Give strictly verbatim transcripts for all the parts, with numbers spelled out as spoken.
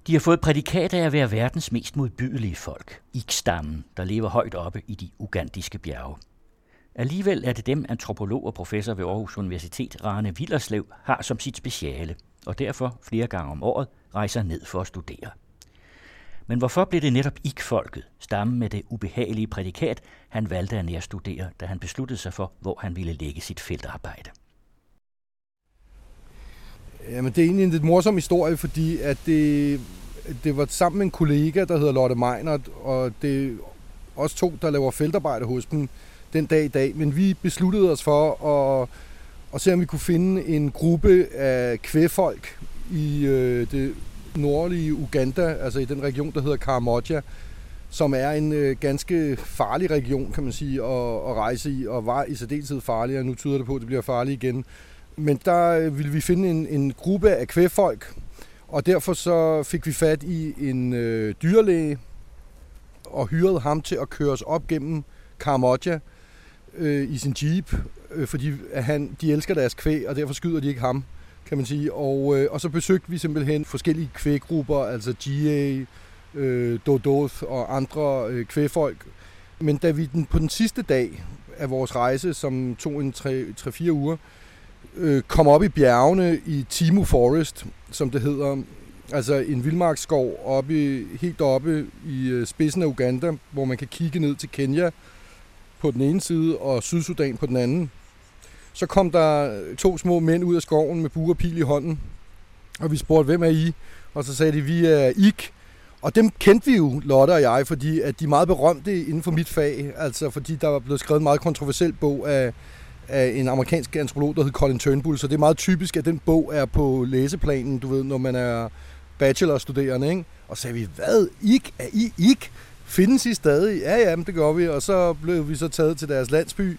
De har fået prædikat af at være verdens mest modbydelige folk, Ik-stammen, der lever højt oppe i de ugandiske bjerge. Alligevel er det dem, antropolog og professor ved Aarhus Universitet, Rane Willerslev, har som sit speciale, og derfor flere gange om året rejser ned for at studere. Men hvorfor blev det netop Ik-folket, stammen med det ubehagelige prædikat, han valgte at nærstudere, da han besluttede sig for, hvor han ville lægge sit feltarbejde? Jamen, det er egentlig en lidt morsom historie, fordi at det, det var sammen med en kollega, der hedder Lotte Meinert, og det er os to, der laver feltarbejde hos dem den dag i dag. Men vi besluttede os for at, at se, om vi kunne finde en gruppe af kvægfolk i øh, det nordlige Uganda, altså i den region, der hedder Karamoja, som er en øh, ganske farlig region, kan man sige, at, at rejse i, og var i særdeleshed farlig, og nu tyder det på, at det bliver farligt igen. Men der ville vi finde en, en gruppe af kvægfolk, og derfor så fik vi fat i en øh, dyrlæge og hyrede ham til at køre os op gennem Karamoja øh, i sin jeep, øh, fordi han, de elsker deres kvæg, og derfor skyder de ikke ham, kan man sige. Og, øh, og så besøgte vi simpelthen forskellige kvæggrupper, altså G A, øh, Dodoth og andre øh, kvægfolk. Men da vi den, på den sidste dag af vores rejse, som tog en tre fire uger, kom op i bjergene i Timu Forest, som det hedder, altså en vildmarksskov oppe, helt oppe i spidsen af Uganda, hvor man kan kigge ned til Kenya på den ene side og Sydsudan på den anden. Så kom der to små mænd ud af skoven med bue og pil i hånden, og vi spurgte, hvem er I? Og så sagde de, vi er Ik. Og dem kendte vi jo, Lotte og jeg, fordi at de er meget berømte inden for mit fag, altså fordi der var blevet skrevet en meget kontroversiel bog af af en amerikansk antropolog, der hed Colin Turnbull, så det er meget typisk, at den bog er på læseplanen, du ved, når man er bachelorstuderende, ikke? Og så sagde vi, hvad? Ik? Er I Ik? Findes I stadig? Ja, ja, det gør vi, og så blev vi så taget til deres landsby,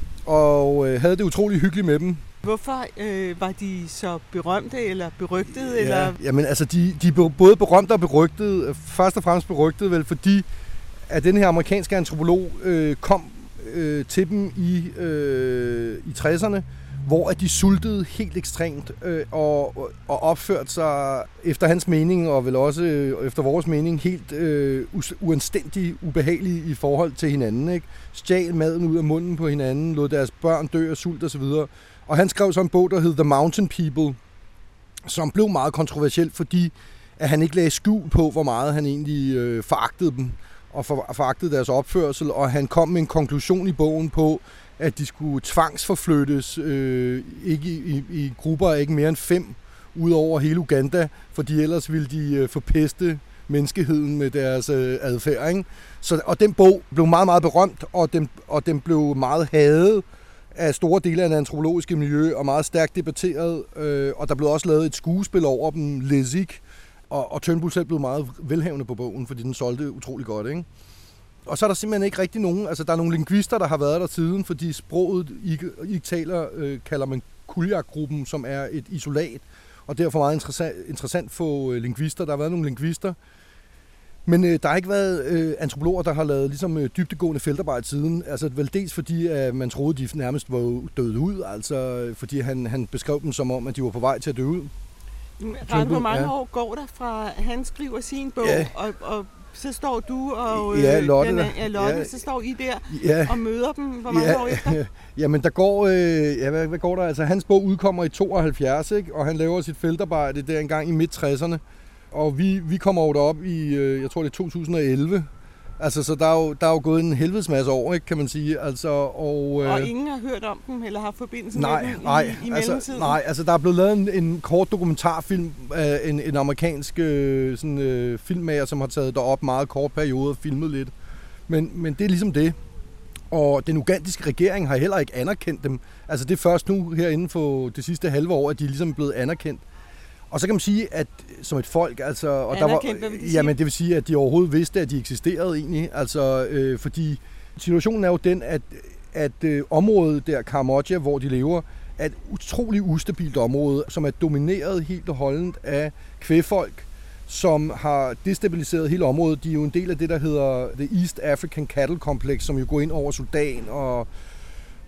og øh, havde det utrolig hyggeligt med dem. Hvorfor øh, var de så berømte eller berygtede? Ja, eller? Jamen, altså, de, de er både berømte og berygtede, først og fremmest berygtede vel, fordi at den her amerikanske antropolog øh, kom øh, til dem i, øh, i tresserne, hvor at de sultede helt ekstremt øh, og, og opførte sig efter hans mening, og vel også øh, efter vores mening, helt øh, uanstændigt ubehagelige i forhold til hinanden. Ikke? Stjal maden ud af munden på hinanden, lod deres børn dø af sult osv. Og han skrev så en bog, der hed The Mountain People, som blev meget kontroversiel, fordi at han ikke lagde skjul på, hvor meget han egentlig øh, foragtede dem, og for, foragtede deres opførsel, og han kom med en konklusion i bogen på, at de skulle tvangsforflyttes øh, ikke i, i, i grupper af ikke mere end fem ud over hele Uganda, fordi ellers ville de øh, forpeste menneskeheden med deres øh, adfærd. Ikke? Så, og den bog blev meget, meget berømt, og den, og den blev meget hadet af store dele af det antropologiske miljø, og meget stærkt debatteret, øh, og der blev også lavet et skuespil over dem, Lezik, og, og Turnbull selv blev meget velhavende på bogen, fordi den solgte utrolig godt, ikke? Og så er der simpelthen ikke rigtig nogen, altså der er nogle lingvister, der har været der siden, fordi sproget, I, I taler, øh, kalder man Kuljak-gruppen, som er et isolat, og derfor meget interessant, interessant for øh, lingvister. Der har været nogle lingvister, men øh, der har ikke været øh, antropologer, der har lavet ligesom øh, dybdegående feltarbejde siden. Altså vel dels fordi, at man troede, de nærmest var døde ud, altså fordi han, han beskrev dem som om, at de var på vej til at dø ud. Rane, hvor mange ja. år går der fra, han skriver sin bog, ja. og, og så står du og ja, Lotte, den, ja, Lotte ja. så står I der ja. og møder dem, hvor mange ja. år efter? Jamen der går, øh, ja, hvad, hvad går der? Altså hans bog udkommer i tooghalvfjerds, ikke? Og han laver sit feltarbejde der engang i midt tresserne. Og vi, vi kommer jo derop i, øh, jeg tror det er to tusind og elleve. Altså, så der er, jo, der er jo gået en helvedes masse år, ikke, kan man sige. Altså, og, øh, og ingen har hørt om dem, eller har forbindelse nej, med dem nej, i, i altså, mellemtiden? Nej, altså der er blevet lavet en, en kort dokumentarfilm af en, en amerikansk øh, sådan, øh, filmmager, som har taget derop meget kort periode og filmet lidt. Men, men det er ligesom det. Og den ugandiske regering har heller ikke anerkendt dem. Altså det er først nu her inden for det sidste halve år, at de er ligesom blevet anerkendt. Og så kan man sige, at som et folk, altså... Og der var, hvad vil det sige? Jamen, det vil sige, at de overhovedet vidste, at de eksisterede egentlig. Altså, øh, fordi situationen er jo den, at, at øh, området der, Karamoja, hvor de lever, er et utroligt ustabilt område, som er domineret helt og holdent af kvægfolk, som har destabiliseret hele området. De er jo en del af det, der hedder The East African Cattle Complex, som jo går ind over Sudan og...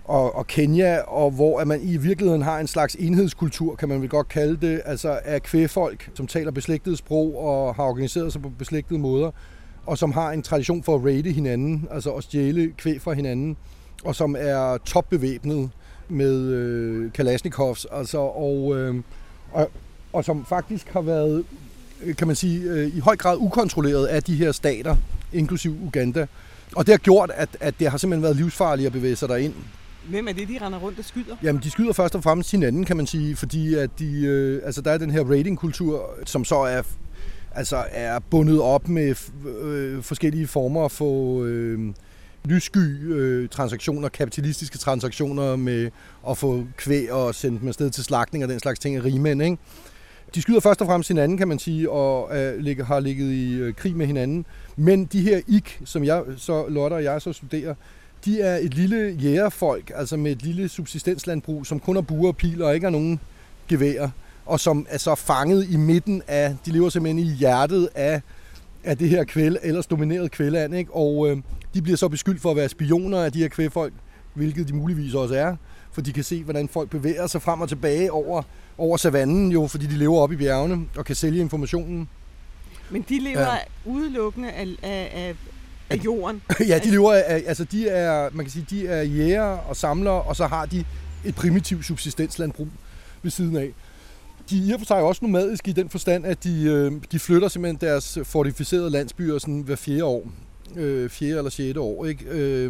og, og Kenya, og hvor at man i virkeligheden har en slags enhedskultur, kan man vel godt kalde det, altså af kvægfolk, som taler beslægtede sprog og har organiseret sig på beslægtede måder, og som har en tradition for at raide hinanden, altså at stjæle kvæg fra hinanden, og som er topbevæbnet med øh, Kalashnikovs, altså, og, øh, og, og som faktisk har været, kan man sige, øh, i høj grad ukontrolleret af de her stater, inklusiv Uganda. Og det har gjort, at, at det har simpelthen været livsfarligt at bevæge sig derind. Hvem er det, de render rundt og skyder? Jamen, de skyder først og fremmest hinanden, kan man sige, fordi at de, øh, altså, der er den her raiding-kultur, som så er, altså, er bundet op med øh, forskellige former for øh, lyssky øh, transaktioner, kapitalistiske transaktioner med at få kvæg og sende dem afsted til slagtning og den slags ting af rigmænd, ikke? De skyder først og fremmest hinanden, kan man sige, og øh, har ligget i øh, krig med hinanden. Men de her ik, som jeg, så Lotte og jeg så studerer, de er et lille jægerfolk, altså med et lille subsistenslandbrug, som kun har buer og piler og ikke har nogen geværer, og som er så fanget i midten af, de lever simpelthen i hjertet af, af det her kvæl, ellers domineret kvæland, ikke? Og øh, de bliver så beskyldt for at være spioner af de her kvægfolk, hvilket de muligvis også er, for de kan se, hvordan folk bevæger sig frem og tilbage over, over savannen, jo, fordi de lever oppe i bjergene og kan sælge informationen. Men de lever ja. udelukkende af, af, af, af jorden? Ja, de lever af, altså de er, man kan sige, de er jægere og samlere, og så har de et primitivt subsistenslandbrug ved siden af. De er i og for sig også nomadiske i den forstand, at de, de flytter simpelthen deres fortificerede landsbyer sådan hver fjerde år, øh, fjerde eller sjette år, ikke? Øh,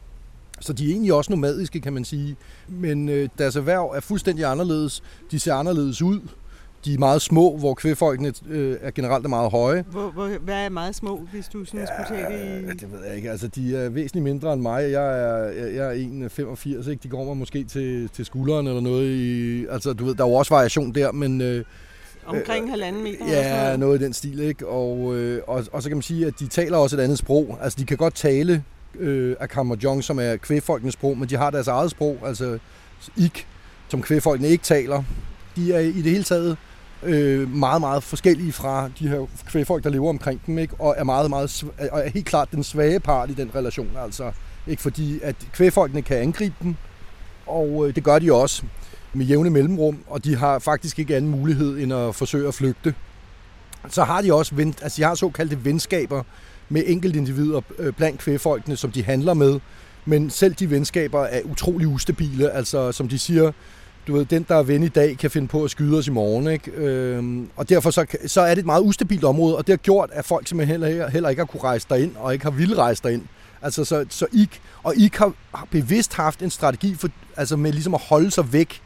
Så de er egentlig også nomadiske, kan man sige. Men øh, deres erhverv er fuldstændig anderledes. De ser anderledes ud. De er meget små, hvor kvægfolkene øh, er generelt meget høje. Hvor, hvor, hvad er meget små, hvis du sådan ja, skulle tage det i? Det ved jeg ikke. Altså, de er væsentligt mindre end mig. Jeg er, jeg er en komma femogfirs, ikke? De går mig måske til, til skulderen eller noget. I, altså, du ved, der er jo også variation der, men... Øh, Omkring halvanden meter? Ja, noget i den stil, ikke? Og, øh, og, og så kan man sige, at de taler også et andet sprog. Altså, de kan godt tale øh, Akamajong, som er kvægfolkenes sprog, men de har deres eget sprog, altså ik, som kvægfolkene ikke taler. De er i det hele taget øh, meget, meget forskellige fra de her kvægfolk, der lever omkring dem, ikke? Og er meget, meget, og er helt klart den svage part i den relation, altså. Ikke fordi, at kvægfolkene kan angribe dem, og øh, det gør de også med jævne mellemrum, og de har faktisk ikke anden mulighed end at forsøge at flygte. Så har de også ven, altså de har såkaldte venskaber med enkeltindivider blandt kvægfolkene, som de handler med, men selv de venskaber er utrolig ustabile, altså som de siger, du ved, den der er ven i dag kan finde på at skyde os i morgen, ikke? Øhm, og derfor så, så er det et meget ustabilt område, og det har gjort, at folk simpelthen heller, heller ikke har kunne rejse derind, og ikke har ville rejse derind. Altså så, så I K, og I K har, har bevidst haft en strategi for, altså med ligesom at holde sig væk,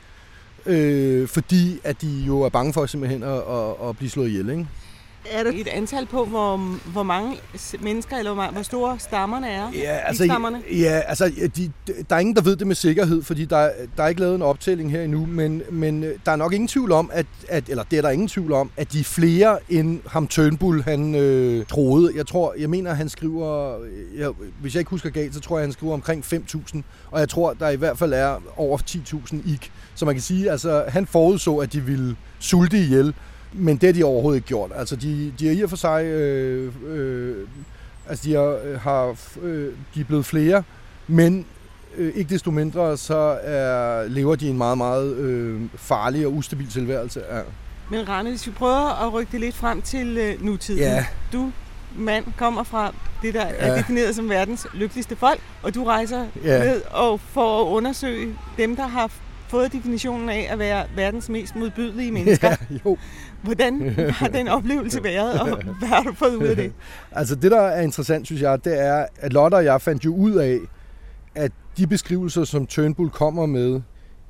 Øh, fordi at de jo er bange for simpelthen at, at, at blive slået ihjel, ikke? Er der et antal på, hvor, hvor mange mennesker, eller hvor, hvor store stammerne er? Ja, altså, ja, altså de, der er ingen, der ved det med sikkerhed, fordi der, der er ikke lavet en optælling her endnu, men, men der er nok ingen tvivl om, at, at, eller det er der ingen tvivl om, at de er flere end ham Turnbull, han øh, troede. Jeg tror, jeg mener, han skriver, jeg, hvis jeg ikke husker galt, så tror jeg, han skriver omkring fem tusind, og jeg tror, der i hvert fald er over ti tusind I K. Så man kan sige, altså han forudså, at de ville sulte ihjel, men det har de overhovedet ikke gjort. Altså, de, de er i og for sig, øh, øh, altså, de er, har, øh, de er blevet flere, men øh, ikke desto mindre, så er, lever de en meget, meget øh, farlig og ustabil tilværelse. Ja. Men Rane, hvis vi prøver at rykke det lidt frem til øh, nutiden. Ja. Du, mand, kommer fra det, der ja. er defineret som verdens lykkeligste folk, og du rejser ja. ned og for at undersøge dem, der har fået definitionen af at være verdens mest modbydelige mennesker. Ja, jo. Hvordan har den oplevelse været, og hvad har du fået ud af det? Altså det, der er interessant, synes jeg, det er, at Lotte og jeg fandt jo ud af, at de beskrivelser, som Turnbull kommer med,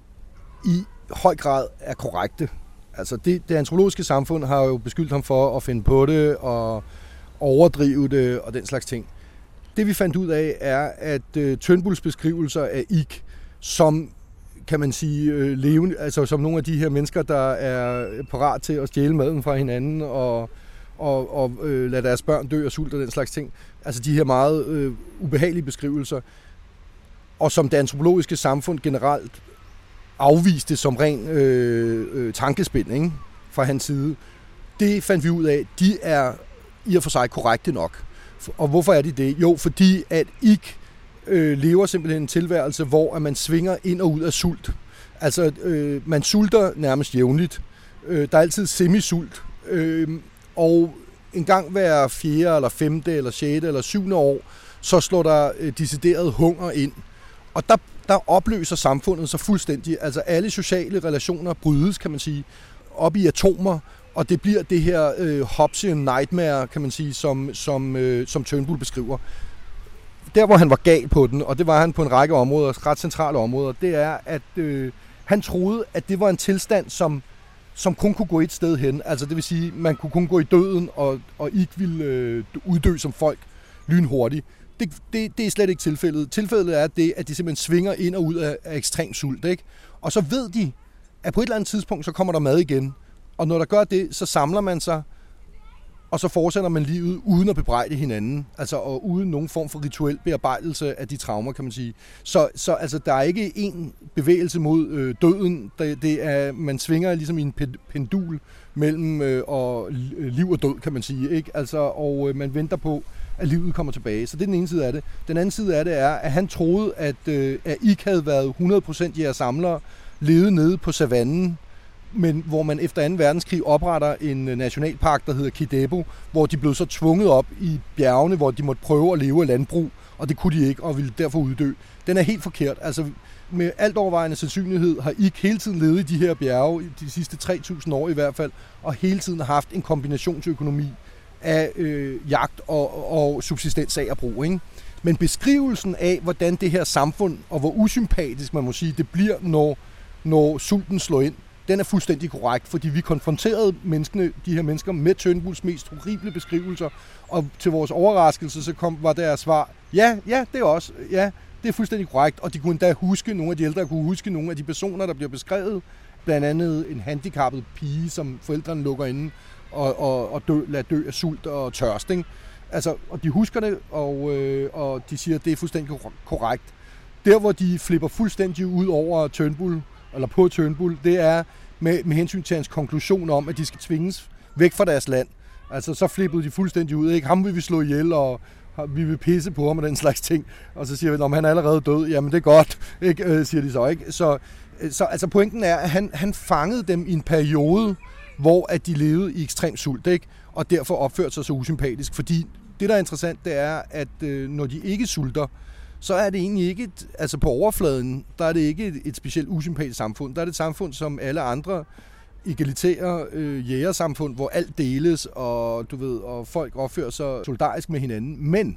i høj grad er korrekte. Altså det, det antropologiske samfund har jo beskyldt ham for at finde på det, og overdrive det, og den slags ting. Det vi fandt ud af, er, at uh, Turnbulls beskrivelser af I K, som kan man sige, øh, levende, altså som nogle af de her mennesker, der er parat til at stjæle maden fra hinanden og, og, og øh, lade deres børn dø af sult og den slags ting. Altså de her meget øh, ubehagelige beskrivelser, og som det antropologiske samfund generelt afviste som ren øh, øh, tankespind, ikke? Fra hans side. Det fandt vi ud af, de er i og for sig korrekte nok. Og hvorfor er de det? Jo, fordi at I K øh, lever simpelthen en tilværelse, hvor at man svinger ind og ud af sult. Altså, øh, man sulter nærmest jævnligt. Øh, der er altid semisult. Øh, og en gang hver fjerde, eller femte, eller sjette, eller syvende år, så slår der øh, decideret hunger ind. Og der, der opløser samfundet sig fuldstændig. Altså, alle sociale relationer brydes, kan man sige, op i atomer, og det bliver det her øh, Hobbesian nightmare, kan man sige, som, som, øh, som Turnbull beskriver. Der, hvor han var gal på den, og det var han på en række områder, ret centrale områder, det er, at øh, han troede, at det var en tilstand, som, som kun kunne gå et sted hen. Altså det vil sige, man kunne kun gå i døden, og, og ikke ville øh, uddø som folk lynhurtigt. Det, det, det er slet ikke tilfældet. Tilfældet er det, at de simpelthen svinger ind og ud af, af ekstrem sult, ikke? Og så ved de, at på et eller andet tidspunkt, så kommer der mad igen. Og når der gør det, så samler man sig, og så fortsætter man livet uden at bebrejde hinanden. Altså og uden nogen form for rituel bearbejdelse af de traumer, kan man sige. Så, så altså, der er ikke en bevægelse mod øh, døden. Det, det er, man svinger ligesom i en pendul mellem øh, og liv og død, kan man sige. Ikke? Altså, og øh, man venter på, at livet kommer tilbage. Så det er den ene side af det. Den anden side af det er, at han troede, at, øh, at I havde været hundrede procent jægersamlere, levede nede på savannen, men hvor man efter anden verdenskrig opretter en nationalpark, der hedder Kidebo, hvor de blev så tvunget op i bjergene, hvor de måtte prøve at leve af landbrug, og det kunne de ikke, og ville derfor uddø. Den er helt forkert. Altså, med alt overvejende sandsynlighed har I hele tiden levet i de her bjerge, de sidste tre tusind år i hvert fald, og hele tiden haft en kombinationsøkonomi af øh, jagt og, og subsistens af at bruge, ikke? Men beskrivelsen af, hvordan det her samfund, og hvor usympatisk man må sige, det bliver, når, når sulten slår ind, den er fuldstændig korrekt, fordi vi konfronterede menneskene, de her mennesker med Turnbulls mest horrible beskrivelser, og til vores overraskelse, så kom, var deres svar, ja, ja, det er også, ja, det er fuldstændig korrekt, og de kunne endda huske, nogle af de ældre kunne huske nogle af de personer, der bliver beskrevet, blandt andet en handicappet pige, som forældrene lukker inde og, og, og dø, lader dø af sult og tørst, ikke? Altså, og de husker det, og, øh, og de siger, at det er fuldstændig korrekt. Der, hvor de flipper fuldstændig ud over Turnbull, eller på Turnbull, det er med, med hensyn til hans konklusion om, at de skal tvinges væk fra deres land. Altså, så flippede de fuldstændig ud, ikke? Ham vil vi slå ihjel, og vi vil pisse på ham og den slags ting. Og så siger vi, om han er allerede død, jamen det er godt, ikke? Øh, siger de så, ikke? Så, så altså, pointen er, at han, han fangede dem i en periode, hvor at de levede i ekstrem sult, ikke? Og derfor opførte sig så usympatisk. Fordi det, der er interessant, det er, at øh, når de ikke sulter, så er det egentlig ikke, et, altså på overfladen, der er det ikke et, et specielt usympatisk samfund. Der er det et samfund, som alle andre egalitære øh, jægersamfund, hvor alt deles, og du ved, og folk opfører sig solidarisk med hinanden. Men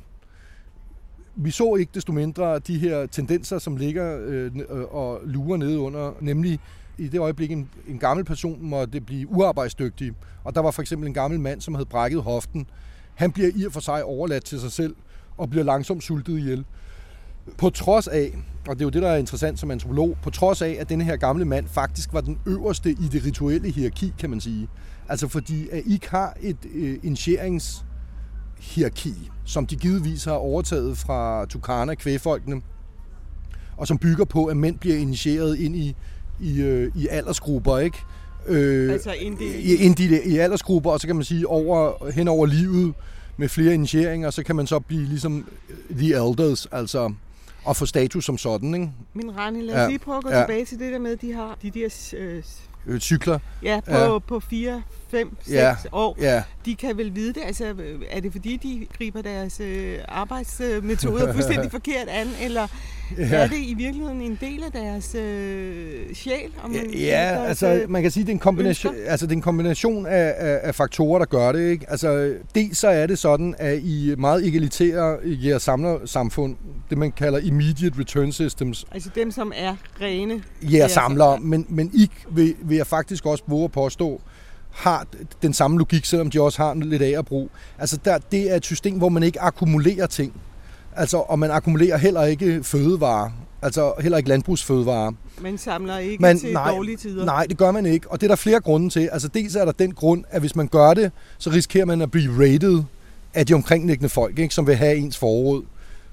vi så ikke desto mindre de her tendenser, som ligger øh, og lurer nede under, nemlig i det øjeblik, en, en gammel person måtte blive uarbejdsdygtig. Og der var for eksempel en gammel mand, som havde brækket hoften. Han bliver i og for sig overladt til sig selv, og bliver langsomt sultet ihjel. På trods af, og det er jo det, der er interessant som antropolog, på trods af, at denne her gamle mand faktisk var den øverste i det rituelle hierarki, kan man sige. Altså fordi, at I har et øh, initieringshierarki, som de givetvis har overtaget fra Turkana, kvægfolkene, og som bygger på, at mænd bliver initieret ind i, i, øh, i aldersgrupper, ikke? Øh, altså inddelt i, i aldersgrupper, og så kan man sige, over, hen over livet, med flere initieringer, så kan man så blive ligesom the elders, altså og få status som sådan, ikke? Men Rani, lad os ja. lige prøve at gå ja. tilbage til det der med, at de har de der øh, cykler. Ja, på, ja. på fire, fem, seks ja. år. Ja. De kan vel vide det. Altså, er det fordi, de griber deres øh, arbejdsmetoder fuldstændig forkert an, eller ja. er det i virkeligheden en del af deres øh, sjæl? Om man, ja, deres, altså man kan sige, det er en kombination, altså, det er en kombination af, af, af faktorer, der gør det, ikke? Altså, dels så er det sådan, at i meget egalitære jæger-samler-samfund, det man kalder immediate return systems. Altså dem, som er rene jæger-samlere, men, men ikke vil, vil jeg faktisk også våge at påstå, har den samme logik, selvom de også har lidt af at bruge. Altså der, det er et system, hvor man ikke akkumulerer ting. Altså, og man akkumulerer heller ikke fødevarer. Altså heller ikke landbrugsfødevarer. Man samler ikke man, til nej, dårlige tider. Nej, det gør man ikke. Og det er der flere grunde til. Altså dels er der den grund, at hvis man gør det, så risikerer man at blive raided af de omkringliggende folk, ikke, som vil have ens forråd.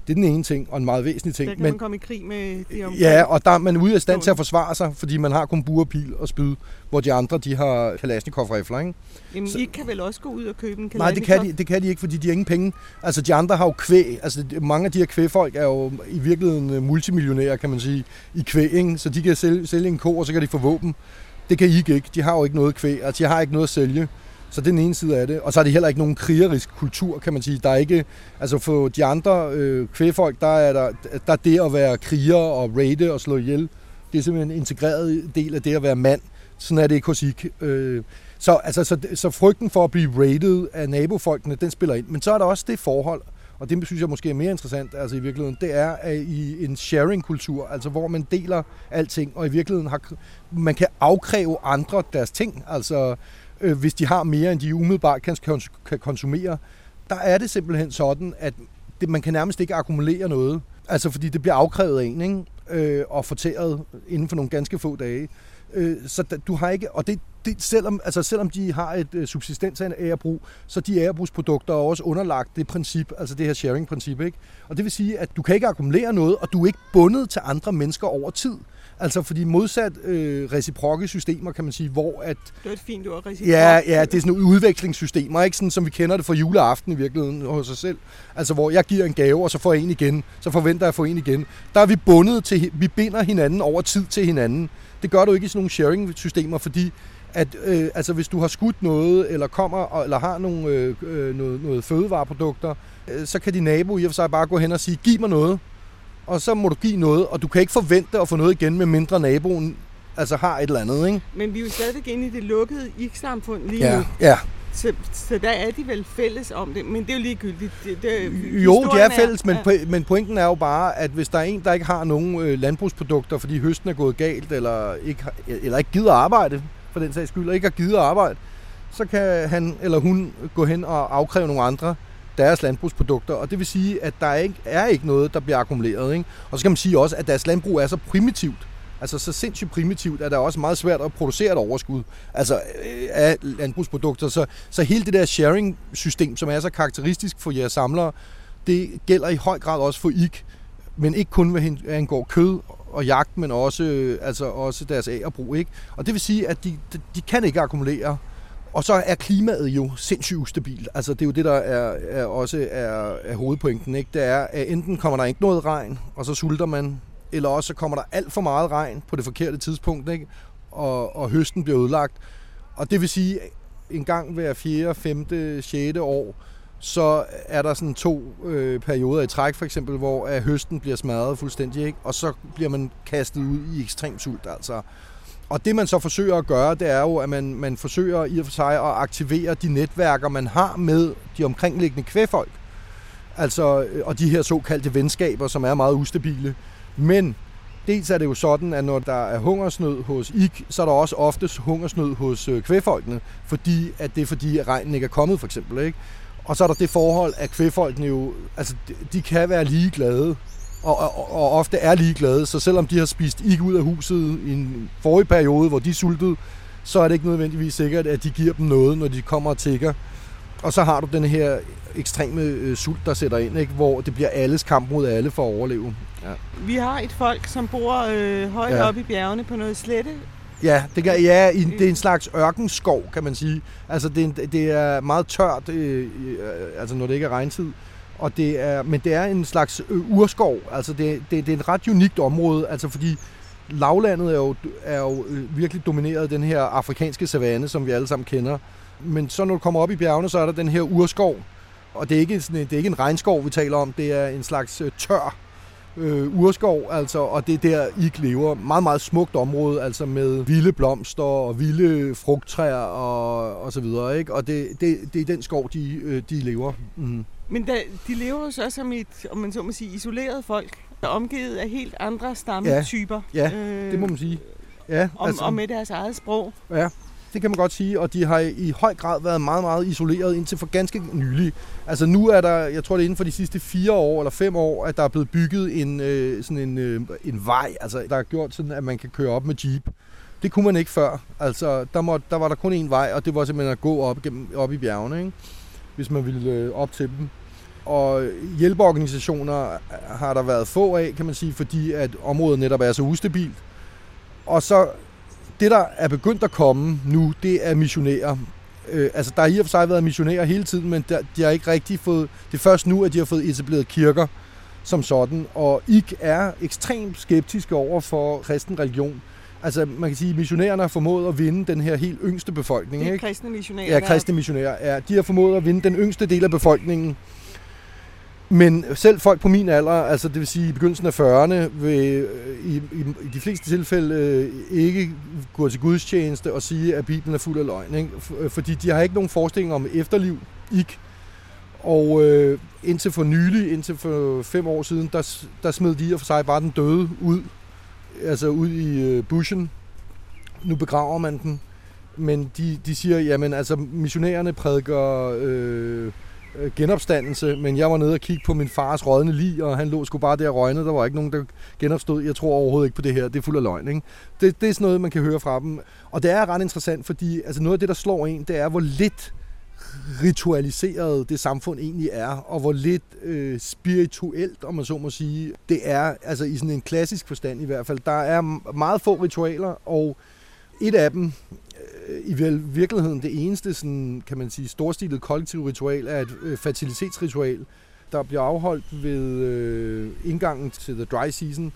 Det er den ene ting, og en meget væsentlig ting. Der kan men, man komme i krig med de omkring. Ja, og der er man ude af stand til at forsvare sig, fordi man har kun bue, pil og spyd, hvor de andre, de har Kalashnikov-rifler, ikke? Jamen, så, I kan vel også gå ud og købe en Kalashnikov? Nej, det kan, de, det kan de ikke, fordi de har ingen penge. Altså, de andre har jo kvæg. Altså, mange af de her kvægfolk er jo i virkeligheden multimillionærer, kan man sige, i kvæg, ikke? Så de kan sælge, sælge en ko, og så kan de få våben. Det kan I ikke. De har jo ikke noget kvæg, altså, de har ikke noget at sælge. Så det er den ene side af det. Og så er det heller ikke nogen krigerisk kultur, kan man sige. Der er ikke, altså for de andre øh, kvægfolk, der er der, der er det at være kriger og raide og slå ihjel. Det er simpelthen en integreret del af det at være mand. Sådan er det ikke hos I K. Øh, så, altså, så, så frygten for at blive raided af nabofolkene, den spiller ind. Men så er der også det forhold, og det synes jeg måske er mere interessant, altså i virkeligheden, det er at i en sharing-kultur, altså hvor man deler alting, og i virkeligheden har, man kan afkræve andre deres ting, altså øh, hvis de har mere, end de umiddelbart kan, kan konsumere. Der er det simpelthen sådan, at det, man kan nærmest ikke akkumulere noget, altså fordi det bliver afkrævet af en, ikke? Øh, og fortæret inden for nogle ganske få dage. Øh, så da, du har ikke, og det, det selvom, altså selvom de har et uh, subsistens af en agerbrug, så de agerbrugsprodukter er også underlagt det princip, altså det her sharing-princip, ikke? Og det vil sige, at du kan ikke akkumulere noget, og du er ikke bundet til andre mennesker over tid. Altså fordi modsat øh, reciprokke systemer, kan man sige, hvor at... Det er et fint ord, reciprok. Ja, ja, det er sådan nogle udvekslingssystemer, ikke sådan, som vi kender det fra juleaften i virkeligheden hos os selv. Altså hvor jeg giver en gave, og så får jeg en igen, så forventer jeg at få en igen. Der er vi bundet til, vi binder hinanden over tid til hinanden. Det gør du ikke i sådan nogle sharing-systemer, fordi at, øh, altså hvis du har skudt noget, eller kommer, eller har nogle, øh, noget, noget fødevareprodukter, øh, så kan din nabo i og for sig bare gå hen og sige, giv mig noget. Og så må du give noget, og du kan ikke forvente at få noget igen, med mindre naboen altså har et eller andet, ikke? Men vi er jo stadig inde i det lukkede I K S-samfund lige ja, nu. Ja, så, så der er de vel fælles om det, men det er jo ligegyldigt. Det, det, jo, de er fælles, er, men, ja. men pointen er jo bare, at hvis der er en, der ikke har nogen øh, landbrugsprodukter, fordi høsten er gået galt, eller ikke, eller ikke gider arbejde, for den sags skyld, og ikke har givet arbejde, så kan han eller hun gå hen og afkræve nogle andre deres landbrugsprodukter, og det vil sige, at der ikke er ikke noget, der bliver akkumuleret, ikke? Og så kan man sige også, at deres landbrug er så primitivt, altså så sindssygt primitivt, at det er også meget svært at producere et overskud altså øh, af landbrugsprodukter. Så, så hele det der sharing-system, som er så karakteristisk for jeres samlere, det gælder i høj grad også for I K, men ikke kun hvad angår kød og jagt, men også, øh, altså også deres agerbrug, ikke? Og det vil sige, at de, de, de kan ikke akkumulere. Og så er klimaet jo sindssygt ustabilt. Altså det er jo det, der er, er også er, er hovedpointen, ikke? Det er, at enten kommer der ikke noget regn, og så sulter man, eller også så kommer der alt for meget regn på det forkerte tidspunkt, ikke? Og, og høsten bliver ødelagt. Og det vil sige, at en gang hver fjerde, femte, sjette år, så er der sådan to øh, perioder i træk, for eksempel, hvor at høsten bliver smadret fuldstændig, ikke? Og så bliver man kastet ud i ekstrem sult, altså. Og det man så forsøger at gøre, det er jo, at man, man forsøger i og for sig at aktivere de netværker, man har med de omkringliggende kvægfolk. Altså, og de her såkaldte venskaber, som er meget ustabile. Men dels er det jo sådan, at når der er hungersnød hos I K, så er der også oftest hungersnød hos kvægfolkene, fordi at det er fordi, at regnen ikke er kommet, for eksempel, ikke? Og så er der det forhold, at kvægfolkene jo, altså de kan være ligeglade, og, og, og ofte er ligeglade, så selvom de har spist ikke ud af huset i en forrige periode, hvor de sultede, så er det ikke nødvendigvis sikkert, at de giver dem noget, når de kommer og tigger. Og så har du den her ekstreme øh, sult, der sætter ind, ikke? Hvor det bliver alles kamp mod alle for at overleve. Ja. Vi har et folk, som bor øh, højt ja. oppe i bjergene på noget slette. Ja, det, kan, ja i, det er en slags ørkenskov, kan man sige. Altså det er, en, det er meget tørt, øh, øh, altså når det ikke er regntid. Og det er, men det er en slags urskov, altså det, det, det er et ret unikt område, altså fordi lavlandet er jo, er jo virkelig domineret af den her afrikanske savanne, som vi alle sammen kender. Men så når du kommer op i bjergene, så er der den her urskov, og det er ikke, sådan, det er ikke en regnskov, vi taler om, det er en slags tør øh, urskov, altså, og det er der I K lever. Meget, meget smukt område, altså med vilde blomster og vilde frugttræer og, og så videre, ikke? Og det, det, det er den skov, de, de lever. Mm. Men da, de lever jo så som et, om man så må sige, isoleret folk, der er omgivet af helt andre stammetyper. Ja, ja øh, det må man sige. Ja, om, altså, og med deres eget sprog. Ja, det kan man godt sige, og de har i høj grad været meget, meget isoleret indtil for ganske nylig. Altså nu er der, jeg tror det er inden for de sidste fire år eller fem år, at der er blevet bygget en, øh, sådan en, øh, en vej, altså der er gjort sådan, at man kan køre op med jeep. Det kunne man ikke før. Altså der, må, der var der kun én vej, og det var simpelthen at gå op, gennem, op i bjergene, ikke? Hvis man ville øh, op til dem. og hjælpeorganisationer har der været få af, kan man sige, fordi at området netop er så ustabilt. Og så det, der er begyndt at komme nu, det er missionærer. Øh, altså, der har i og for sig været missionærer hele tiden, men der, de har ikke rigtig fået... Det er først nu, at de har fået etableret kirker som sådan, og I K er ekstremt skeptiske over for kristen religion. Altså, man kan sige, at missionærerne har formået at vinde den her helt yngste befolkning. Det er ikke? kristne missionærer. Ja, kristne missionærer. Ja, de har formået at vinde den yngste del af befolkningen. Men selv folk på min alder, altså det vil sige i begyndelsen af fyrrerne, vil i, i, i de fleste tilfælde øh, ikke gå til gudstjeneste og sige, at Bibelen er fuld af løgn. Ikke? Fordi de har ikke nogen forestilling om efterliv, I K. Og øh, indtil for nylig, indtil for fem år siden, der, der smed de i og for sig bare den døde ud. Altså ud i øh, bushen. Nu begraver man den. Men de, de siger, jamen altså missionærerne prædiker øh, genopstandelse, men jeg var nede og kigge på min fars rådne lig, og han lå sgu bare der og røgnede. Der var ikke nogen, der genopstod. Jeg tror overhovedet ikke på det her. Det er fuld af løgn. Ikke? Det, det er sådan noget, man kan høre fra dem. Og det er ret interessant, fordi altså noget af det, der slår en, det er, hvor lidt ritualiseret det samfund egentlig er, og hvor lidt øh, spirituelt, om man så må sige, det er, altså i sådan en klassisk forstand i hvert fald. Der er meget få ritualer, og et af dem, øh, i virkeligheden det eneste, sådan, kan man sige, storstilet kollektiv ritual, er et øh, fertilitetsritual, der bliver afholdt ved øh, indgangen til the dry season.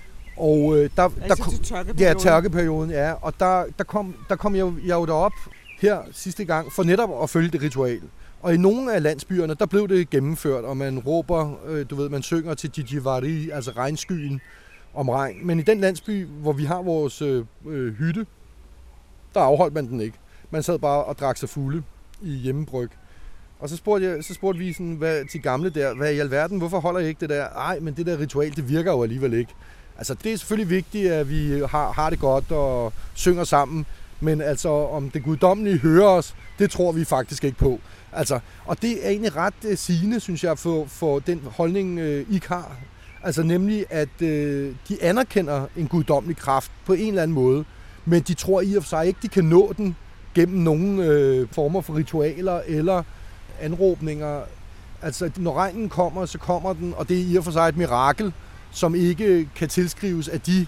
Og øh, der, altså der til tørkeperioden. Ja, tørkeperioden, ja. Og der, der kom, der kom jeg, jeg jo derop her sidste gang, for netop at følge det ritual. Og i nogle af landsbyerne, der blev det gennemført, og man råber, øh, du ved, man synger til Dijivari, altså regnskyen, om regn. Men i den landsby, hvor vi har vores øh, øh, hytte, der afholdt man den ikke. Man sad bare og drak sig fulde i hjemmebryg. Og så spurgte, jeg, så spurgte vi sådan, hvad, til gamle der, hvad i alverden, hvorfor holder I ikke det der? Ej, men det der ritual, det virker jo alligevel ikke. Altså, det er selvfølgelig vigtigt, at vi har, har det godt og synger sammen, men altså, om det guddommelige hører os, det tror vi faktisk ikke på. Altså, og det er egentlig ret uh, sigende, synes jeg, for, for den holdning, uh, I K har. Altså nemlig, at uh, de anerkender en guddommelig kraft på en eller anden måde, men de tror i og for sig ikke, de kan nå den gennem nogle uh, former for ritualer eller anråbninger. Altså, når regnen kommer, så kommer den, og det er i og for sig et mirakel, som ikke kan tilskrives af de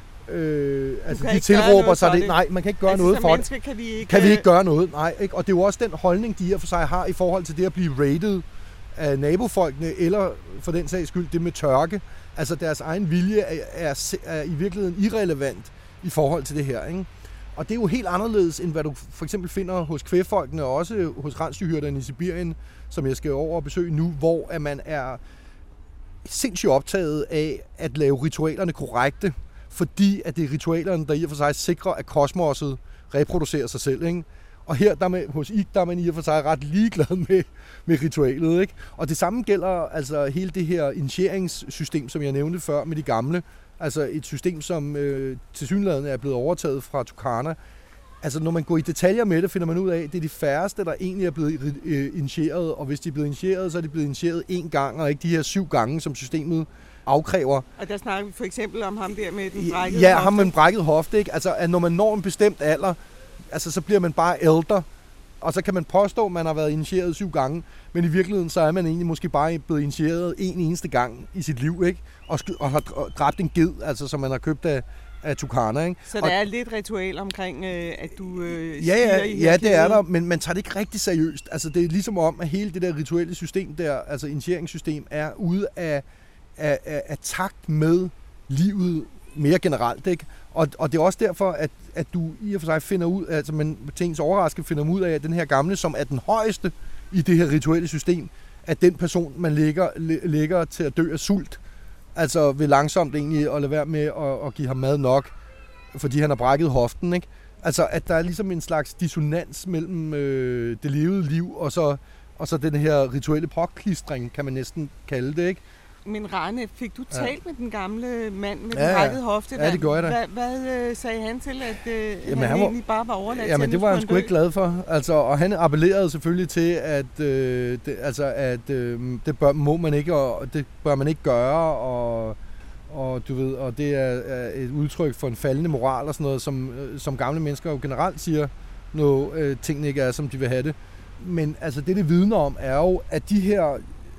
Øh, altså de tilråber sig det. Nej, man kan ikke gøre altså, noget for det. Kan vi ikke, kan vi ikke gøre noget. Nej, ikke? Og det er jo også den holdning, de i og for sig har i forhold til det at blive raided af nabofolkene, eller for den sags skyld det med tørke. Altså deres egen vilje er, er, er i virkeligheden irrelevant i forhold til det her. Ikke? Og det er jo helt anderledes, end hvad du for eksempel finder hos kvægfolkene, og også hos rensdyrhyrderne i Sibirien, som jeg skal over og besøge nu, hvor at man er sindssygt optaget af at lave ritualerne korrekte, fordi at det er ritualerne, der i og for sig sikrer, at kosmoset reproducerer sig selv. Ikke? Og her der med, hos I K, der er man i og for sig ret ligeglad med, med ritualet. Ikke? Og det samme gælder altså hele det her initieringssystem, som jeg nævnte før med de gamle. Altså et system, som øh, tilsyneladende er blevet overtaget fra Turkana. Altså når man går i detaljer med det, finder man ud af, at det er de færreste, der egentlig er blevet øh, initieret. Og hvis de er blevet initieret, så er de blevet initieret én gang, og ikke de her syv gange, som systemet afkræver. Og der snakker vi for eksempel om ham der med den brækkede ja, hofte. Ja, ham med den brækkede hofte, ikke? Altså, at når man når en bestemt alder, altså, så bliver man bare ældre, og så kan man påstå, at man har været initieret syv gange, men i virkeligheden, så er man egentlig måske bare blevet initieret en eneste gang i sit liv, ikke? Og, og har dræbt en ged, altså, som man har købt af, af Turkana, ikke? Så der og, er lidt ritual omkring, øh, at du øh, ja, ja, i ja, det er der, men man tager det ikke rigtig seriøst. Altså, det er ligesom om, at hele det der rituelle system der, altså initieringssystem, er ude af Af, af, af takt med livet mere generelt, ikke? Og, og det er også derfor, at, at du i og for sig finder ud, altså man til ens overraskelse finder ud af, at den her gamle, som er den højeste i det her rituelle system, at den person, man lægger, lægger til at dø af sult, altså ved langsomt egentlig at lade være med at, at give ham mad nok, fordi han har brækket hoften, ikke? Altså, at der er ligesom en slags dissonans mellem øh, det levede liv, og så, og så den her rituelle påklistring, kan man næsten kalde det, ikke? Men Rane, fik du talt ja. med den gamle mand med ja, den brækkede hofte? Ja, det gjorde jeg da. Hvad, hvad øh, sagde han til, at øh, jamen, han, han var, egentlig bare var overladt jamen, til? Det var han sgu ikke glad for. Altså, og han appellerede selvfølgelig til, at, øh, det, altså, at øh, det bør, må man ikke, og det bør man ikke gøre, og, og du ved, og det er, er et udtryk for en faldende moral og sådan noget, som, som gamle mennesker jo generelt siger, når øh, tingene ikke er, som de vil have det. Men altså, det det vidner om, er jo, at de her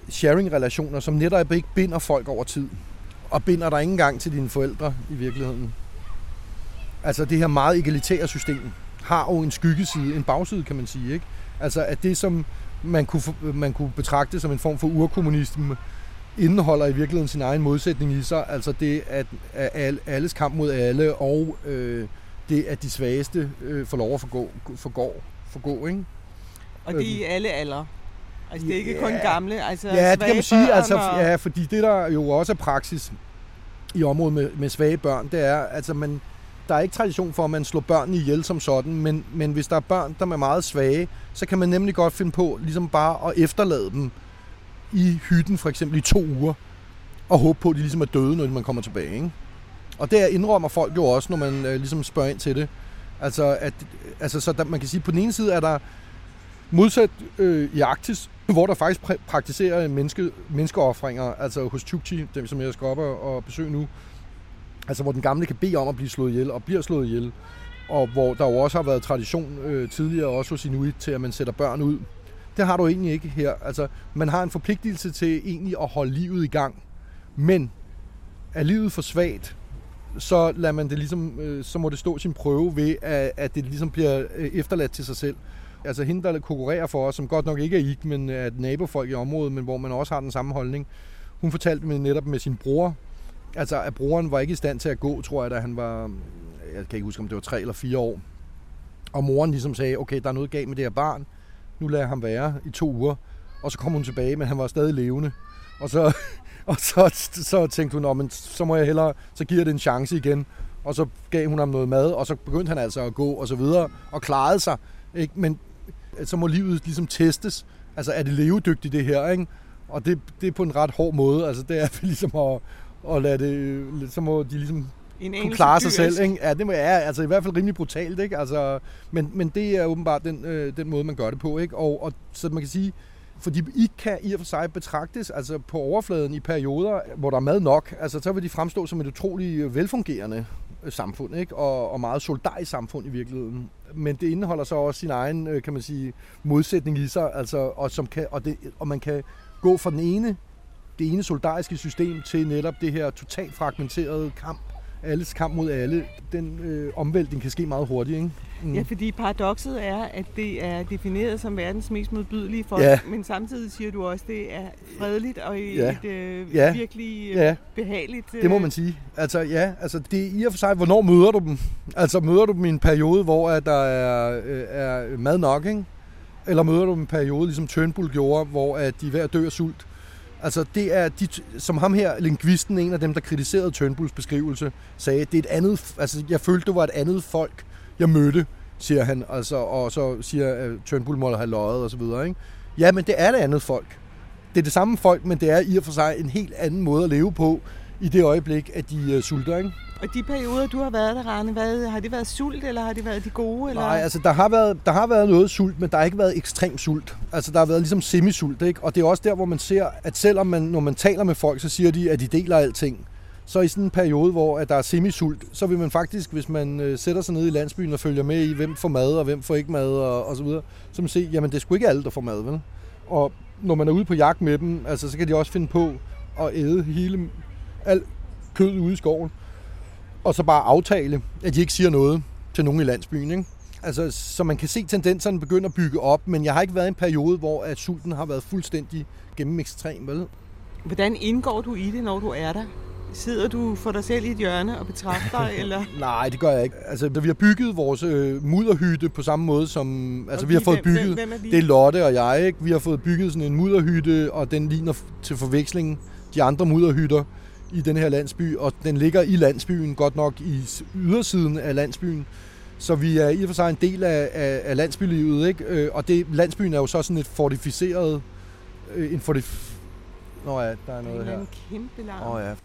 sharing-relationer, som netop ikke binder folk over tid. Og binder dig ikke engang til dine forældre i virkeligheden. Altså det her meget egalitære system har jo en skyggeside, en bagside, kan man sige, ikke? Altså at det, som man kunne, man kunne betragte som en form for urkommunisme, indeholder i virkeligheden sin egen modsætning i sig. Altså det, at, at alles kamp mod alle, og øh, det, at de svageste øh, får lov at forgå, forgå, forgå, ikke? Og det er i alle aldre. Altså det er ikke kun gamle, altså ja, det kan man sige, altså, og... ja, fordi det der jo også er praksis i området med, med svage børn, det er, altså man, der er ikke tradition for, at man slår børnene ihjel som sådan, men, men hvis der er børn, der er meget svage, så kan man nemlig godt finde på, ligesom bare at efterlade dem i hytten, for eksempel i to uger, og håbe på, at de ligesom er døde, når man kommer tilbage, ikke? Og det indrømmer folk jo også, når man øh, ligesom spørger ind til det. Altså, at, altså så der, man kan sige, på den ene side er der modsat øh, i Arktis, hvor der faktisk pr- praktiserer menneske, menneskeoffringer, altså hos Chukchi, dem som jeg skal op og, og besøge nu, altså hvor den gamle kan bede om at blive slået ihjel, og bliver slået ihjel, og hvor der jo også har været tradition øh, tidligere, også hos Inuit, til at man sætter børn ud. Det har du egentlig ikke her. Altså, man har en forpligtelse til egentlig at holde livet i gang, men er livet for svagt, så lader man det ligesom, øh, så må det stå sin prøve ved, at, at det ligesom bliver øh, efterladt til sig selv. Altså hende, der konkurrerer for os, som godt nok ikke er I K, men er et nabofolk i området, men hvor man også har den samme holdning. Hun fortalte mig netop med sin bror, altså at broren var ikke i stand til at gå, tror jeg, da han var, jeg kan ikke huske, om det var tre eller fire år. Og moren ligesom sagde, okay, der er noget galt med det her barn, nu lader ham være i to uger. Og så kom hun tilbage, men han var stadig levende. Og så, og så, så tænkte hun, men så må jeg hellere, så giver det en chance igen. Og så gav hun ham noget mad, og så begyndte han altså at gå og så videre, og klarede sig. Ikke? Men så må livet ligesom testes. Altså, er det levedygtigt det her, ikke? Og det, det er på en ret hård måde. Altså, det er ligesom at, at lade det, så må de ligesom kunne klare sig selv, ikke? Ja, det er altså i hvert fald rimelig brutalt, ikke? Altså, men, men det er åbenbart den, øh, den måde, man gør det på, ikke? Og, og så man kan sige, fordi I kan i og for sig betragtes altså på overfladen i perioder, hvor der er mad nok, altså så vil de fremstå som et utroligt velfungerende samfund, ikke? Og, og meget solidarisk samfund i virkeligheden. Men det indeholder så også sin egen, kan man sige, modsætning i sig, altså, og, som kan, og, det, og man kan gå fra den ene, det ene solidariske system til netop det her totalt fragmenterede kamp, alles kamp mod alle. Den øh, omvæltning kan ske meget hurtigt, ikke? Mm. Ja, fordi paradokset er, at det er defineret som verdens mest modbydelige folk, ja. Men samtidig siger du også, at det er fredeligt og ja. et øh, ja. virkelig øh, ja. behageligt. Øh... Det må man sige. Altså ja, altså det er i og for sig, hvornår møder du dem? Altså møder du dem i en periode, hvor at der er, øh, er mad nok, ikke? Eller møder du dem i en periode, ligesom Turnbull gjorde, hvor at de er ved at dø af sult? Altså det er, de, som ham her, lingvisten, en af dem, der kritiserede Turnbulls beskrivelse, sagde, det er et andet, altså jeg følte, det var et andet folk, jeg mødte, siger han, altså, og så siger at Turnbull må have løjet og så videre, ikke? Ja, men det er det andet folk. Det er det samme folk, men det er i og for sig en helt anden måde at leve på i det øjeblik, at de uh, sulter, ikke? Og de perioder, du har været der, Rane, hvad, har det været sult, eller har det været de gode? Eller? Nej, altså der har, været, der har været noget sult, men der har ikke været ekstrem sult. Altså der har været ligesom semisult, ikke? Og det er også der, hvor man ser, at selvom man, når man taler med folk, så siger de, at de deler alting. Så i sådan en periode, hvor at der er semisult, så vil man faktisk, hvis man øh, sætter sig ned i landsbyen og følger med i, hvem får mad og hvem får ikke mad og, og så videre, så man se, jamen det er sgu ikke alle, der får mad, vel? Og når man er ude på jagt med dem, altså så kan de også finde på at æde hele, alt kød ude i skoven. Og så bare aftale, at de ikke siger noget til nogen i landsbyen, ikke? Altså, så man kan se tendenserne begynde at bygge op, men jeg har ikke været i en periode, hvor at sulten har været fuldstændig gennem ekstrem, vel? Hvordan indgår du i det, når du er der? Sidder du for dig selv i et hjørne og betragter, eller? Nej, det gør jeg ikke. Altså, vi har bygget vores øh, mudderhytte på samme måde som... Altså, vi har fået bygget... Hvem, hvem er det er Lotte og jeg, ikke? Vi har fået bygget sådan en mudderhytte, og den ligner til forveksling de andre mudderhytter i den her landsby, og den ligger i landsbyen, godt nok i ydersiden af landsbyen. Så vi er i og for sig en del af, af, af landsbylivet, ikke? Og det, landsbyen er jo så sådan et fortificeret... En fortif... Nå ja, der er noget her. En kæmpe larm. Åh oh, ja.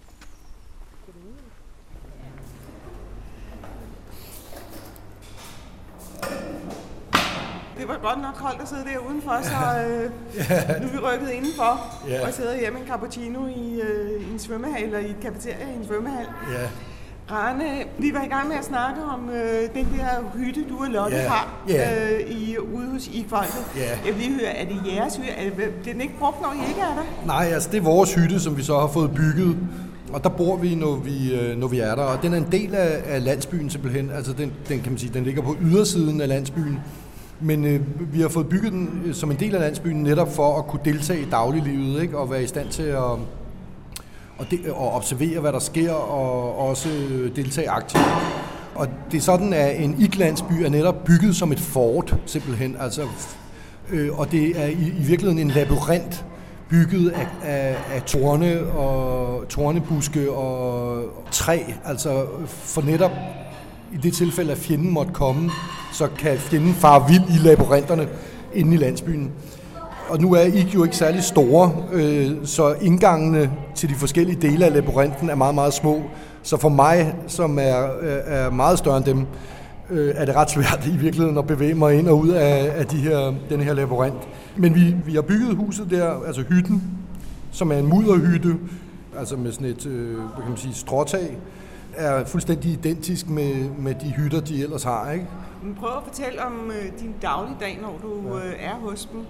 Det var godt nok koldt at sidde der udenfor, så øh, yeah. nu er vi rykket indenfor yeah. og sidder hjemme i en cappuccino i, øh, i en svømmehal, eller i et cafeteria i en svømmehal. Yeah. Rane, vi var i gang med at snakke om øh, den der hytte, du og Lotte yeah. har yeah. Øh, i, ude hos Ikfolket. Yeah. Jeg vil lige høre, er det jeres hytte? Er det, bliver den ikke brugt, når I ikke er der? Nej, altså det er vores hytte, som vi så har fået bygget. Og der bor vi, når vi, når vi er der. Og den er en del af, af landsbyen simpelthen. Altså den, den kan man sige, den ligger på ydersiden af landsbyen. Men øh, vi har fået bygget den øh, som en del af landsbyen netop for at kunne deltage i dagliglivet, ikke? Og være i stand til at og de, og observere, hvad der sker, og også deltage aktivt. Og det er sådan, at en ik-landsby er netop bygget som et fort, simpelthen. Altså, øh, og det er i, i virkeligheden en labyrint, bygget af, af, af torne og tornebuske og træ. Altså for netop i det tilfælde, at fjenden måtte komme, så kan fjenden fare vild i labyrinterne inde i landsbyen. Og nu er I jo ikke særlig store, øh, så indgangene til de forskellige dele af labyrinten er meget, meget små. Så for mig, som er, er meget større end dem, øh, er det ret svært i virkeligheden at bevæge mig ind og ud af, af de her, den her labyrint. Men vi, vi har bygget huset der, altså hytten, som er en mudderhytte, altså med sådan et, øh, hvad kan man sige, stråtag, er fuldstændig identisk med, med de hytter, de ellers har, ikke? Men prøv at fortælle om øh, din dagligdag, når du øh, er hos dem.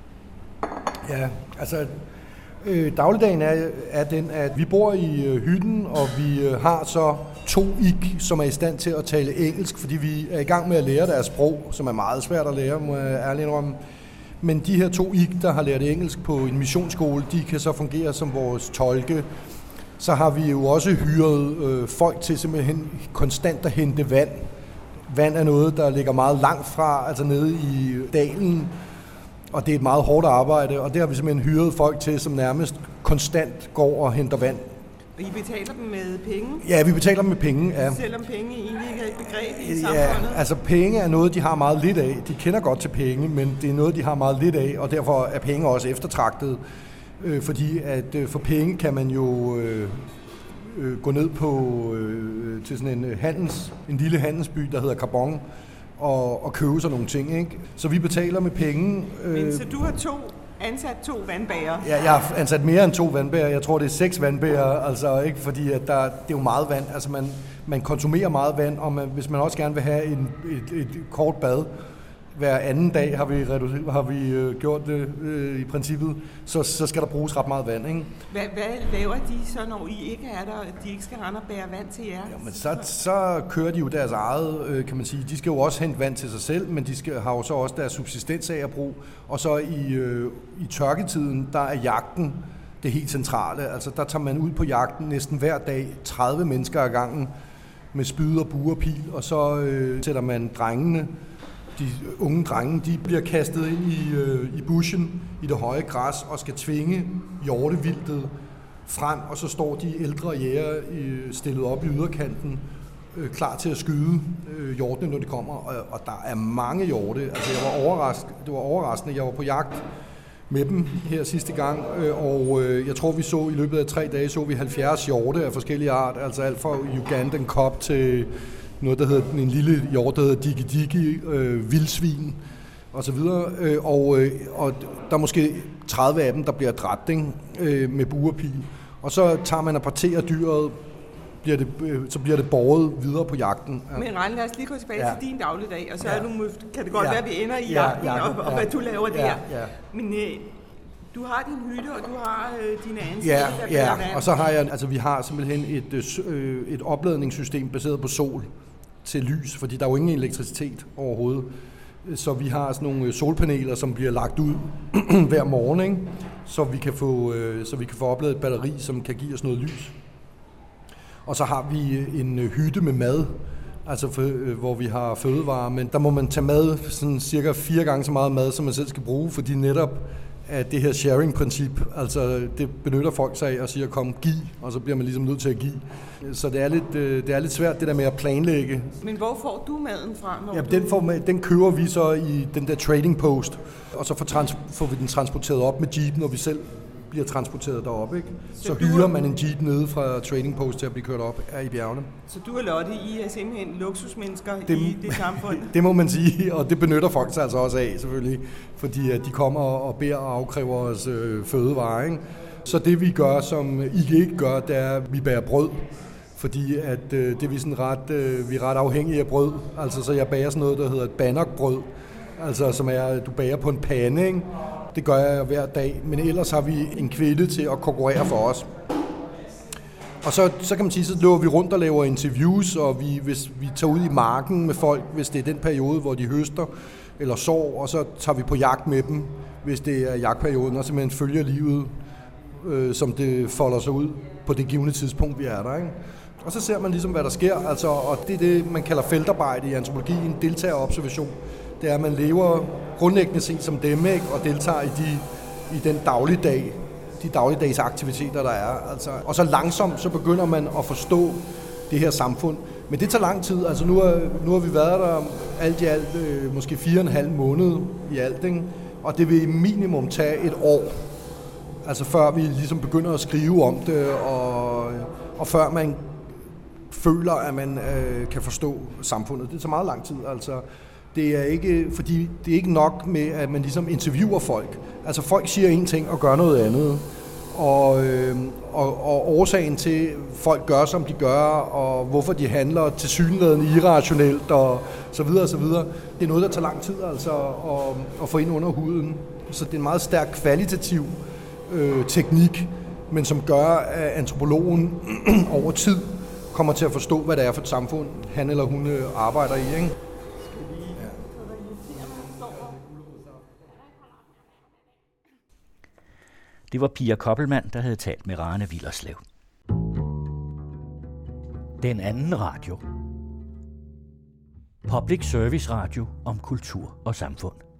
Ja, altså øh, dagligdagen er, er den, at vi bor i øh, hytten, og vi øh, har så to ik, som er i stand til at tale engelsk, fordi vi er i gang med at lære deres sprog, som er meget svært at lære, må jeg ærligt indrømme. Men de her to ik, der har lært engelsk på en missionsskole, de kan så fungere som vores tolke. Så har vi jo også hyret øh, folk til simpelthen konstant at hente vand. Vand er noget, der ligger meget langt fra, altså nede i dalen, og det er et meget hårdt arbejde, og det har vi simpelthen hyret folk til, som nærmest konstant går og henter vand. Og I betaler dem med penge? Ja, vi betaler dem med penge, ja. Selvom penge egentlig ikke er et begreb i ja, samfundet? Altså penge er noget, de har meget lidt af. De kender godt til penge, men det er noget, de har meget lidt af, og derfor er penge også eftertragtet. Øh, fordi at øh, for penge kan man jo øh, øh, gå ned på øh, til sådan en, handels, en lille handelsby, der hedder Carbon, og, og købe sådan nogle ting, ikke? Så vi betaler med penge. Øh, Men så du har to ansat to vandbærer? Ja, jeg har ansat mere end to vandbærer. Jeg tror, det er seks vandbærer, altså ikke, fordi at der, det er jo meget vand. Altså man, man konsumerer meget vand, og man, hvis man også gerne vil have en, et, et kort bad, hver anden dag har vi, har vi øh, gjort det øh, i princippet, så, så skal der bruges ret meget vand, ikke? Hvad, hvad laver de så, når I ikke er der, at de ikke skal rende og bære vand til jer? Ja, men så, så kører de jo deres eget, øh, kan man sige. De skal jo også hente vand til sig selv, men de skal, har jo så også deres subsistens af at bruge. Og så i, øh, i tørketiden, der er jagten det helt centrale. Altså der tager man ud på jagten næsten hver dag, tredive mennesker ad gangen, med spyd og bue og pil, og så øh, sætter man drengene, de unge drenge, de bliver kastet ind i, øh, i bushen, i det høje græs, og skal tvinge hjortevildtet frem, og så står de ældre jæger øh, stillet op i yderkanten, øh, klar til at skyde øh, hjortene, når de kommer, og, og der er mange hjorte. Altså, jeg var overrasket, det var overraskende, jeg var på jagt med dem her sidste gang, øh, og øh, jeg tror, vi så i løbet af tre dage, så vi halvfjerds hjorte af forskellige art, altså alt fra Ugandan kop til noget, der hedder en lille hjort, der hedder Digi Digi, øh, vildsvin og så videre. Øh, og, øh, og der er måske tredive af dem, der bliver dræbt, ikke? Øh, med bue og pil. Og så tager man og parterer dyret, bliver det, øh, så bliver det båret videre på jagten. Ja. Men Rane, lad os lige gå tilbage ja. til din dagligdag, og så ja. er du, kan det godt ja. være, at vi ender i ja, jagten, ja, og, og ja. hvad du laver ja, der. Ja. Men øh, du har din hytte, og du har øh, dine ansatte, ja, der ja. bærer vand. Og så har jeg, altså vi har simpelthen et, øh, et opladningssystem baseret på sol til lys, fordi der er jo ingen elektricitet overhovedet. Så vi har sådan nogle solpaneler, som bliver lagt ud hver morgen, ikke? Så vi kan få, øh, så vi kan få opladet et batteri, som kan give os noget lys. Og så har vi en hytte med mad, altså for, øh, hvor vi har fødevarer, men der må man tage mad, sådan cirka fire gange så meget mad, som man selv skal bruge, fordi netop at det her sharing-princip, altså det benytter folk sig af og siger, kom, giv, og så bliver man ligesom nødt til at give. Så det er lidt, det er lidt svært, det der med at planlægge. Men hvor får du maden fra? Ja, du... den, får, den køber vi så i den der trading post, og så får, trans, får vi den transporteret op med jeepen, og vi selv bliver transporteret derop, ikke? Så, så hyrer man en jeep nede fra trading post til at blive kørt op her i bjergene. Så du og Lotte, I er simpelthen luksusmennesker det, i det samfund? Det må man sige, og det benytter folk sig altså også af, selvfølgelig, fordi at de kommer og beder og afkræver os øh, fødevarer, ikke? Så det vi gør, som I ikke gør, det er, at vi bærer brød fordi at øh, det er vi sådan ret, øh, vi er ret afhængige af brød. Altså, så jeg bager sådan noget, der hedder et bannerbrød, altså som er, du bager på en pande, ikke? Det gør jeg hver dag, men ellers har vi en kvinde til at konkurrere for os. Og så, så kan man sige, så løber vi rundt og laver interviews, og vi, hvis vi tager ud i marken med folk, hvis det er den periode, hvor de høster eller sår, og så tager vi på jagt med dem, hvis det er jagtperioden, og simpelthen følger livet, øh, som det folder sig ud på det givne tidspunkt, vi er der, ikke? Og så ser man ligesom, hvad der sker, altså, og det er det, man kalder feltarbejde i antropologien, deltagerobservation. Det er, at man lever grundlæggende set som dem, ikke? Og deltager i, de, i den dagligdag, de dagligdags aktiviteter, der er. Altså, og så langsomt, så begynder man at forstå det her samfund. Men det tager lang tid. Altså, nu, er, nu har vi været der alt i alt, øh, måske fire og en halv måned i alt, ikke? Og det vil minimum tage et år. Altså før vi ligesom begynder at skrive om det, og, og før man føler, at man øh, kan forstå samfundet. Det tager meget lang tid, altså. Det er ikke, fordi det er ikke nok med, at man ligesom interviewer folk. Altså folk siger en ting og gør noget andet. Og, øh, og, og årsagen til, at folk gør, som de gør, og hvorfor de handler tilsyneladende irrationelt, og så videre og så videre. Det er noget, der tager lang tid, altså, at, at få ind under huden. Så det er en meget stærk kvalitativ øh, teknik, men som gør, at antropologen over tid kommer til at forstå, hvad det er for et samfund, han eller hun øh, arbejder i, ikke? Det var Pia Koppelmann, der havde talt med Rane Willerslev. Den anden radio. Public service radio om kultur og samfund.